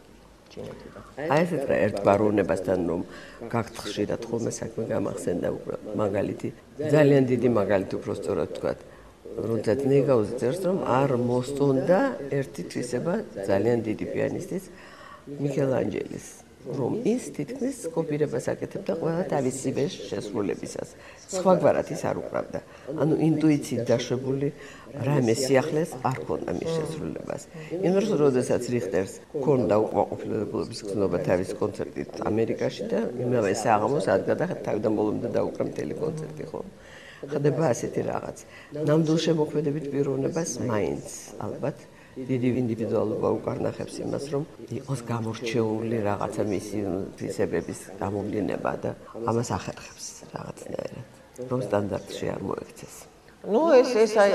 აი ესეთ ერთგვაროვნებასთან რომ გაქვთ ხშირად ხოლმე საქმე გამახსენდა მაგალითი, ძალიან დიდი მაგალითი უფრო სწორად ვთქვათ, როდესაც ნეგაუზი წერს, რომ არ მოსწონდა ერთი თვისება ძალიან დიდი პიანისტის მიქელანჯელის, რომ ის თითქმის კოპირებას აკეთებდა ყველა თავისივე შესრულებისას. სხვაგვარად ის არ უკრავდა. ანუ ინტუიციით დაშვებული რამე სიახლეს არ ქონდა მის შესრულებას. იმერს როდესაც რიხტერს ქონდა უკმაყოფილებლობის გზნობა თავის კონცერტით ამერიკაში და იმავე საღამოს ადგა და თავიდან ბოლომდე დაუკრა მთელი კონცერტი, ხო? ხდება ასეთი რაღაც. ნამდვილ შემოქმედებით პიროვნებას მაინც ალბათ დიდი ინდივიდუალობა უკარნახებს იმას, რომ იყოს გამორჩეული რაღაცა მისი თვისებების გამომდინება და ამას ახერხებს რაღაცნაირად, რომ სტანდარტში არ მოექცეს. ნუ ეს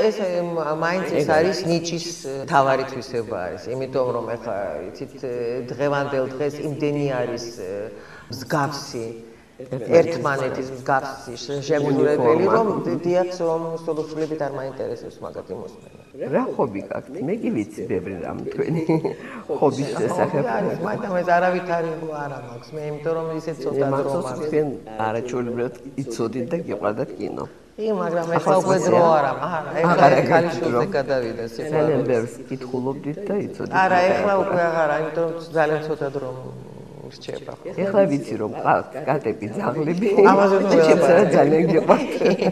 მაინც ეს არის ნიჭის თავარი თვისება არის, იმიტომ რომ ეხლა იცით დღევანდელ დღეს იმდენი არის მსგავსი ერთმანეთის მსგავსი შემსრულებელი, რომ დიახ, რომ სულუფლებით არ მაინტერესებს მაგათი მოსმენა. რა ხობი გაქვთ? მე კი ვიცი ბევრი რამ თქვენი ხობის შესახებ. მაგრამ ეს არავითარი არ მაქვს. მე იმიტომ რომ ისეთ ცოტა დრო მაქვს. თქვენ არაჩვეულებრივად იცოდით და გიყვარდათ კინო. მაგრამ ეხლა უკვე დრო არა. ეხლა ქალიშვილზე გადავიდა სიყვარული. ძალიან ბევრს კითხულობდით და იცოდით. არა, ეხლა უკვე აღარა, იმიტომ რომ ძალიან ცოტა დრო რჩება. ეხლა ვიცი რომ ყავთ კატები, ძაღლები. ამაზე ძალიან გიყვართ.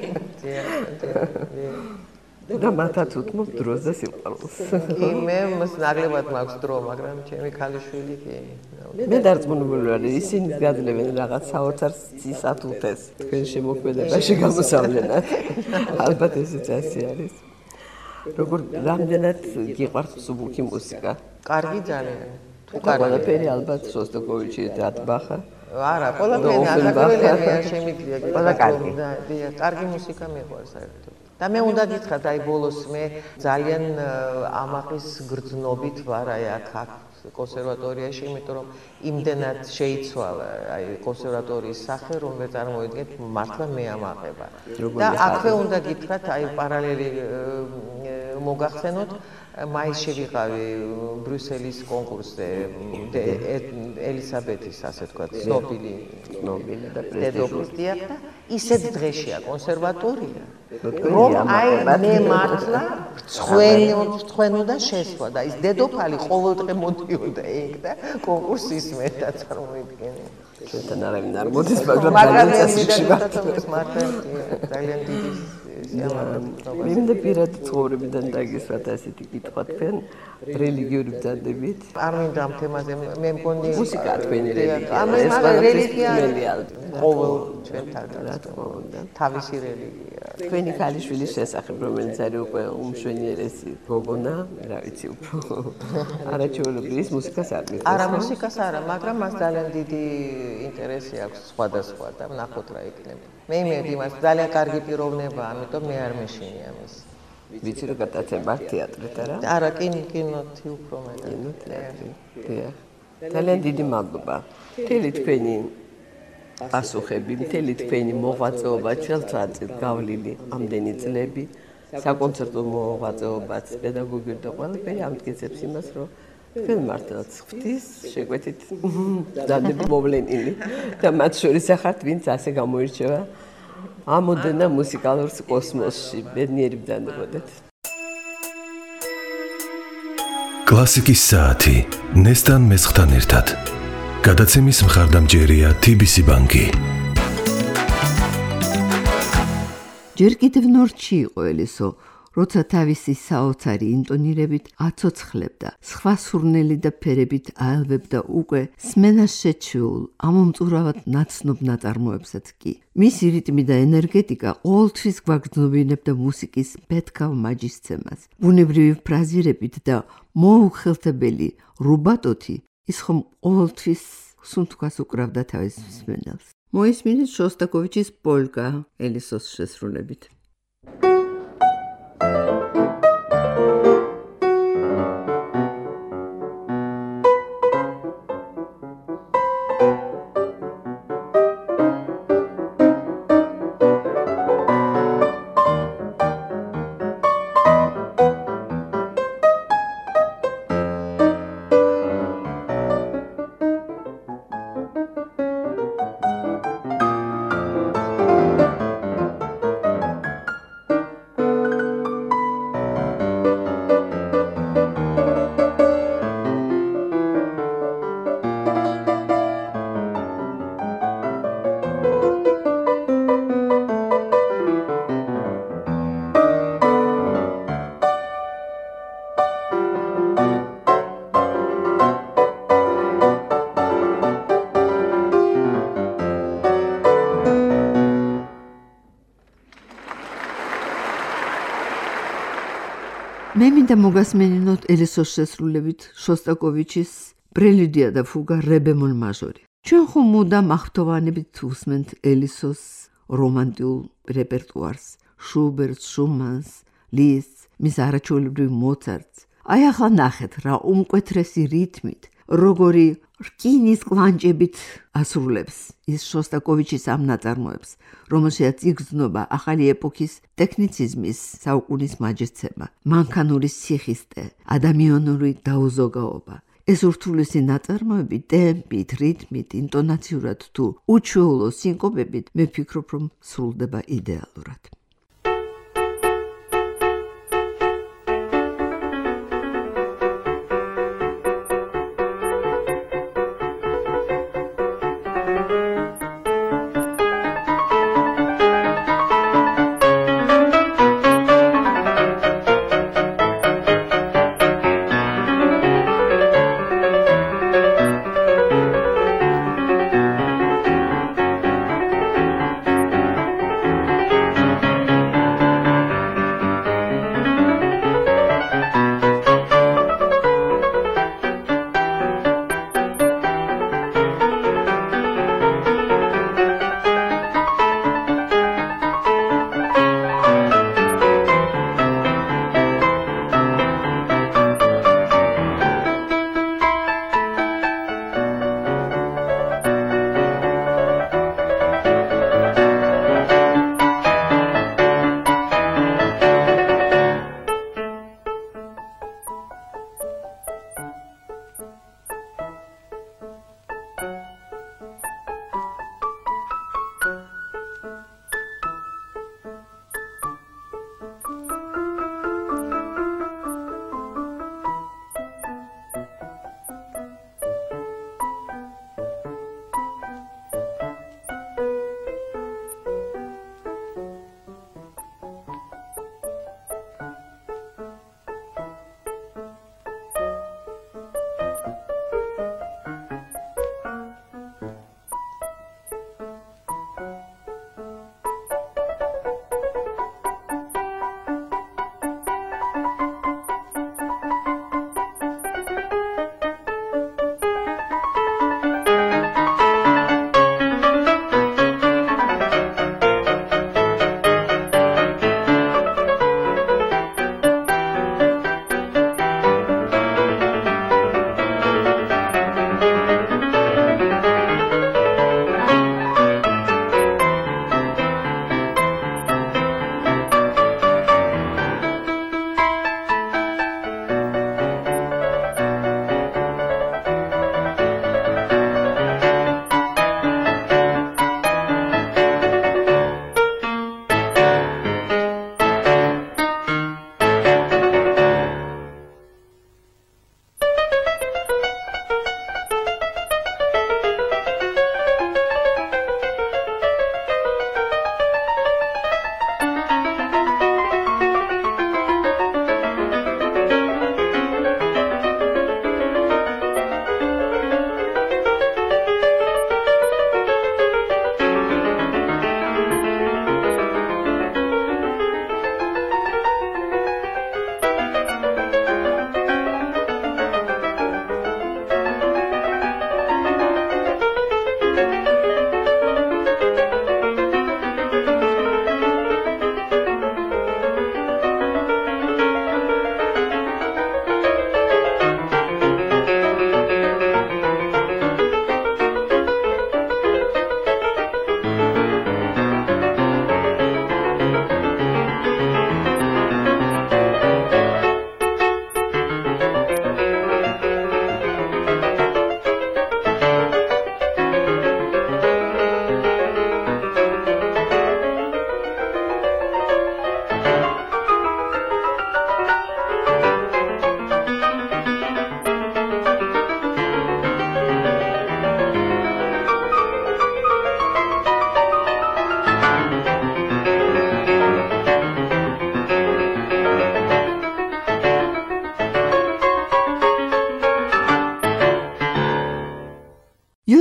და მათაც უთმობ დროს და სიყვარულს. მე ნაკლებად მაქვს დრო, მაგრამ ჩემი ქალიშვილი კი. მე დარწმუნებული ვარ, ისინი გაძლევენ რაღაც საოცარ სისათულთეს თქვენ შემოქმედებაში გამოსავლენად. ალბათ ესეც ასე არის. როგორ რამდენად გიყვართ მსუბუქი მუსიკა? კარგი ძალიან. ყველაფერი ალბათ შოსტაკოვიჩი დათბახა. არა, ყველაფერი ასაკობელია, მე არ შემიძლია. ყველა კარგი. კარგი მუსიკა მიყვარს საერთოდ. და მე უნდა გითხრათ, აი ბოლოს მე ძალიან ამაყის გრძნობით ვარ აი აქ კონსერვატორიაში, იმიტომ რომ იმდენად შეიცვალა აი კონსერვატორიის სახე, რომ მე წარმოვიდგენთ მართლა მე ამაყება. და აქვე უნდა გითხრათ, აი პარალელი მოგახსენოთ მაისში ვიყავი ბრიუსელის კონკურსზე ელისაბეთის ასე ვთქვათ ცნობილი და დედოფლია და ისეთ დღეშია კონსერვატორია რომ აი მე მართლა ცხენოდა შესვლა და ის დედოფალი ყოველდღე მოდიოდა იქ და კონკურსს ისმენდა წარმოიდგინე ჩვენთან არავინ არ მოდის მაგრამ ძალიან დიდი მინდა პირადი ცხოვრებიდან დაგისვათ ასეთი კითხვა თქვენ რელიგიური ბრძანდებით არ მინდა ამ თემაზე მე მგონი მუსიკა თქვენი რელიგია ეს რელიგია ყოველ ჩვენთან რა თქმა უნდა თავისი რელიგია თქვენი ქალიშვილის შესახებ რომელიც არის უკვე უმშვენიერესი გოგონა რა ვიცი უფრო არაჩვეულებრივი მუსიკას არ მისდევს არა მუსიკას არა მაგრამ მას ძალიან დიდი ინტერესი აქვს სხვადასხვა და ნახოთ რა იქნება მე იმედი მას ძალიან კარგი პიროვნება ამიტომ მე არ მეშინია მის ვიცი რომ გადაცემა თეატრით არა არა კინოთი უფრო მეტად ძალიან დიდი მადლობა მთელი თქვენი პასუხები მთელი თქვენი მოღვაწეობა ჩელწაწილ გავლილი ამდენი წლები საკონცერტო მოღვაწეობაც პედაგოგიური და ყველაფერი ამტკიცებს იმას რომ თქვენ მართლაც ღვთის შეკვეთით ბრძანდები მოვლენილი და მათ შორის ახართ ვინც ასე გამოირჩევა ამოდენა მუსიკალურ კოსმოსში ბედნიერი ბრძანდებოდეთ კლასიკის საათი ნესტან მესხთან ერთად გადაცემის მხარდამჭერია TBC ბანკი ჯერ კიდევ ნორჩი იყო ელისო როცა თავისი საოცარი ინტონირებით აცოცხლებდა სხვა სურნელი და ფერებით აელვებდა უკვე სმენას შეჩვეულ ამომწურავად ნაცნობ ნაწარმოებსაც კი მისი რიტმი და ენერგეტიკა ყოველთვის გვაგრძნობინებდა მუსიკის ბეთქავ მაჯისცემას ბუნებრივი ფრაზირებით და მოუხელთებელი რუბატოთი ის ხომ ყოველთვის სუნთქვას უკრავდა თავის მსმენელს მოისმინეთ შოსტაკოვიჩის პოლკა ელისოს შესრულებით მე მინდა მოგასმენინოთ ელისოს შესრულებით შოსტაკოვიჩის პრელუდია და ფუგა რე ბემოლ მაჟორი. ჩვენ ხომ მუდამ ახტოვანებით უსმენთ ელისოს რომანტიულ რეპერტუარს, შუბერტს, შუმანს, ლიზს, მის არაჩვეულებრივ მოცარტს. აი ახლა ნახეთ რა უმკვეთრესი რითმით, როგორი რკინის კლანჭებით ასრულებს ის შოსტაკოვიჩის ამ ნაწარმოებს, რომელშიც იგრძნობა ახალი ეპოქის ტექნიციზმის საუკუნის მაჯისცემა, მანქანური სიხისტე, ადამიანური დაუზოგაობა. ეს ურთულესი ნაწარმოები ტემპით, რიტმით, ინტონაციურად თუ უჩვეულო სინკოპებით მე ვფიქრობ, რომ სრულდება იდეალურად.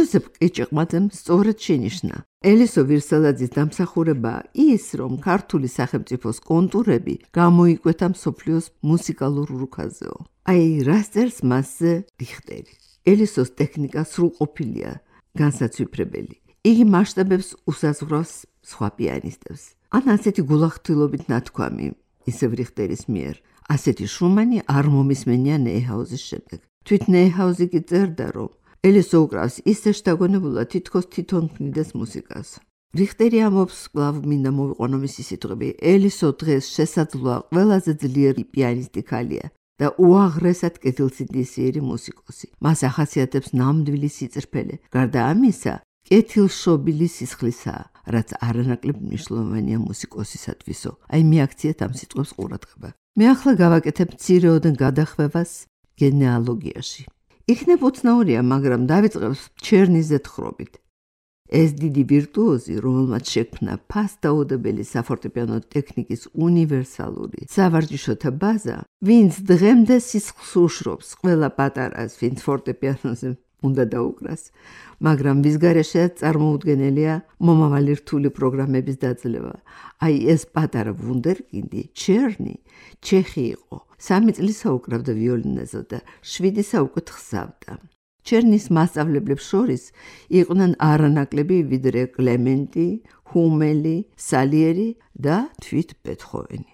იოზეფ კეჭეყმაძემ სწორად შენიშნა. ელისო ვირსალაძის დამსახურება ის, რომ ქართული სახელმწიფოს კონტურები გამოიკვეთა მსოფლიოს მუსიკალურ რუკაზეო. აი, რას წერს მასზე რიხტერი. ელისოს ტექნიკა სრულყოფილია, განსაცვიფრებელი. იგი მასშტაბებს უსაზღვრავს სხვა პიანისტებს. ან ასეთი გულახდილობით ნათქვამი ისევ რიხტერის მიერ. ასეთი შუმანი არ მომისმენია ნეიჰაუზის შემდეგ. თვით ნეიჰაუზი კი წერდა, რომ ელისო უკრავს ისე შთაგონებულად, თითქოს თვითონ ქმნიდეს მუსიკას. რიხტერი ამბობს, კვლავ მინდა მოვიყვანო მისი სიტყვები, ელისო დღეს შესაძლოა ყველაზე ძლიერი პიანისტი ქალია და უაღრესად კეთილსინდისიერი მუსიკოსი. მას ახასიათებს ნამდვილი სიძრფელე. გარდა ამისა, კეთილშობილი სისხლისაა, რაც არანაკლებ მნიშვნელოვანია მუსიკოსისათვისო. აი, მიაქციეთ ამ სიტყვებს ყურადღება. მე ახლა გავაკეთებ მცირეოდენ გადახვევას გენეალოგიაში. იქნებ უცნაურია, მაგრამ დავიწყებს ჩერნიზე თხრობით. ეს დიდი ვირტუოზი, რომელმაც შექმნა ფასდაუდებელი საფორტეპიანო ტექნიკის უნივერსალური სავარჯიშოთა ბაზა, ვინც დღემდე სისხლს უშრობს ყველა პატარას, ვინც ფორტეპიანოზე უნდა დაუკრას, მაგრამ ვის გარეშეც წარმოუდგენელია მომავალი რთული პროგრამების დაძლევა. აი, ეს პატარა ვუნდერკინდი, ჩერნი, ჩეხი იყო. 3 წლისა უკრავდა ვიოლინოზე და 7-ისა უკვე თხზავდა. ჩერნის მასწავლებლებს შორის იყვნენ არანაკლები ვიდრე კლემენტი, ჰუმელი, სალიერი და თვით ბეთჰოვენი.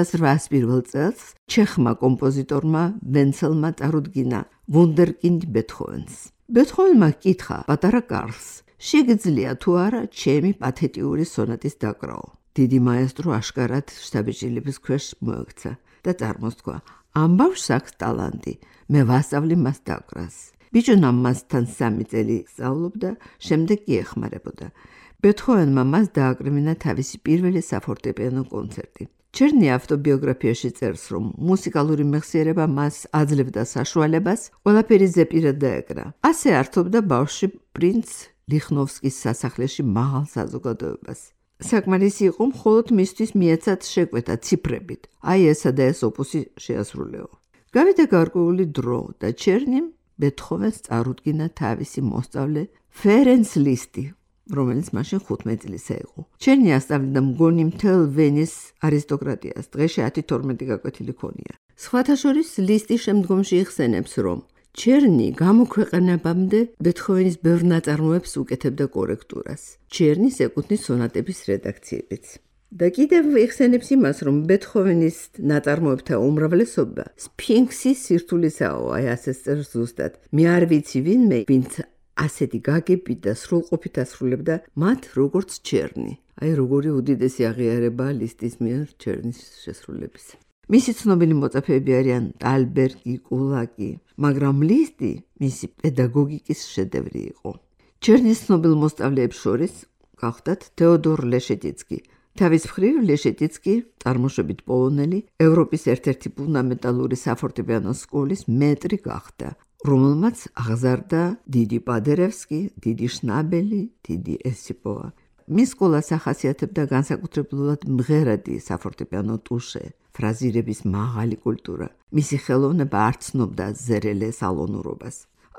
1801 წელს ჩეხმა კომპოზიტორმა ვენცელმა წარუდგინა ვუნდერკინდი ბეთჰოვენს. ბეთჰოვენმა ჰკითხა პატარა კარლს, შეგიძლია თუ არა ჩემი პათეტიური სონატის დაკრაო. დიდი მაესტრო აშკარად შთაბეჭდილების ქვეშ მოექცა და წარმოსთქვა, ამბავს აქვს ტალანტი, მე ვასწავლი მას დაკრას. ბიჭუნა მასთან 3 წელი სწავლობდა, შემდეგ კი ეხმარებოდა. ბეთჰოვენმა მას დააკრმინა თავისი პირველი საფორტეპიანო კონცერტი. ჩერნი ავტობიოგრაფიაში წერს, რომ მუსიკალური მეხსიერება მას აძლევდა საშუალებას ყველაფერი ზეპირად დაეკრა. ასე ართობდა ბავშვი პრინც ლიხნოვსკის სასახლეში მაღალ საზოგადოებას. საკმარისი იყო მხოლოდ მისთვის მიეცათ შეკვეთა ციფრებით. აი, ესა და ეს ოპუსი შეასრულეო. გავიდა გარკვეული დრო და ჩერნიმ ბეთჰოვენს წარუდგინა თავისი მოსწავლე ფერენც ლისტი, რომელიც მაშინ 15 წლისა იყო. ჩერნი ასწავლიდა მგონი მთელ ვენის არისტოკრატიას, დღეში 10-12 გაკვეთილი ქონია. სხვათა შორის ლისტი შემდგომში იხსენებს, რომ ჩერნი გამოქვეყნებამდე ბეთჰოვენის ბევრ ნაწარმოებს უკეთებდა კორექტურას. ჩერნის ეკუთვნის სონატების რედაქციებიც. და კიდევ იხსენებს იმას, რომ ბეთჰოვენის ნაწარმოებთა უმრავლესობა სფინქსის სირთულისაო, აი ასე წერს ზუსტად. მე არ ვიცი ვინმე, ვინც ასეთი გაგებით და სრულყოფით ასრულებდა მათ როგორც ჩერნი. აი, როგორი უდიდესი აღიარება ლისტის მიერ ჩერნის შესრულების. მისი ცნობილი მოწაფეები არიან ტალბერგი, კულაკი, მაგრამ ლისტი მისი პედაგოგიკის შედევრი იყო. ჩერნის ცნობილ მოსწავლეებს შორის გახდათ თეოდორ ლეშეტიცკი. თავის მხრივ ლეშეტიცკი, წარმოშობით პოლონელი, ევროპის ერთ-ერთი ფუნდამენტალური საფორტეპიანო სკოლის მეტრი გახდა, რომელმაც აღზარდა დიდი პადერევსკი, დიდი შნაბელი, დიდი ესიპოვა. მის სკოლას ახასიათებდა განსაკუთრებულად მღერადი საფორტეპიანო ტუშე, ფრაზირების მაღალი კულტურა. მისი ხელოვნება არ ცნობდა ზერელე სალონურობას.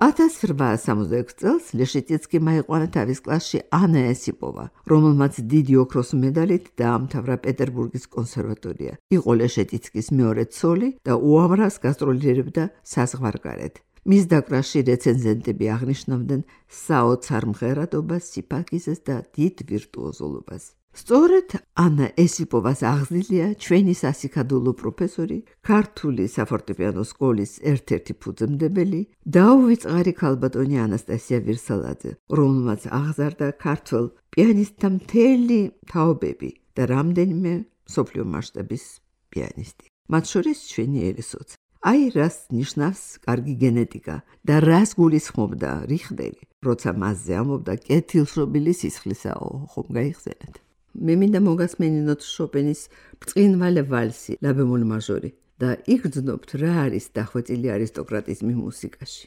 1866 წელს ლეშეტიცკიმ აიყვანა თავის კლასში ანა ესიპოვა, რომელმაც დიდი ოქროს მედალით დაამთავრა პეტერბურგის კონსერვატორია. იყო ლეშეტიცკის მეორე ცოლი და უამრას გასტროლირებდა საზღვარგარეთ. მის დაკრაში რეცენზენტები აღნიშნავდნენ საოცარ მღერადობას, სიფაგიზეს და დიდ ვირტუოზულობას. სწორედ ანა ესიპოვას აღზრდილია ჩვენი სასიქადულო პროფესორი, ქართული საფორტეპიანო სკოლის ერთ-ერთი ფუძემდებელი, დაუვიწყარი ქალბატონი ანასტასია ვირსალაძე, რომელმაც აღზარდა ქართველ პიანისტთა მთელი თაობები და რამდენიმე მსოფლიო მასშტაბის პიანისტი. მათ შორის ჩვენი ელისოც. აი, რას ნიშნავს კარგი გენეტიკა და რას გულისხმობდა რიხტერი, როცა მასზე ამბობდა კეთილშობილი სისხლისაო, ხომ გაიხსენეთ? მე მინდა მოგასმენინოთ შოპენის ბრწყინვალე ვალსი, ლა-ბემოლ მაჟორი და იგრძნობთ რა არის დახვეწილი არისტოკრატიზმი მუსიკაში.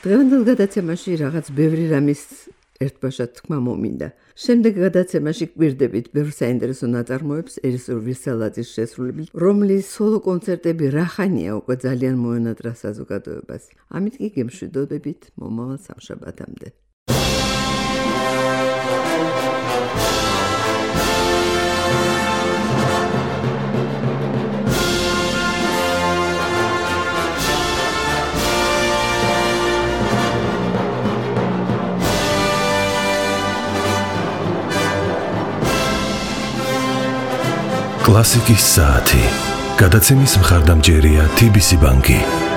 დღევანდელ გადაცემაში რაღაც ბევრი რამის ერთბაშად თქმა მომინდა. შემდეგ გადაცემაში გვირდებით ბევრ საინტერესო ნაწარმოებს ერისურ ვირსალაძის შესრულებით, რომლის სოლო კონცერტები რახანია უკვე ძალიან მოენატრა საზოგადოებას. ამით კი გემშვიდობებით მომავალ სამშაბათამდე. კლასიკის საათი. გადაცემის მხარდამჭერია TBC ბანკი.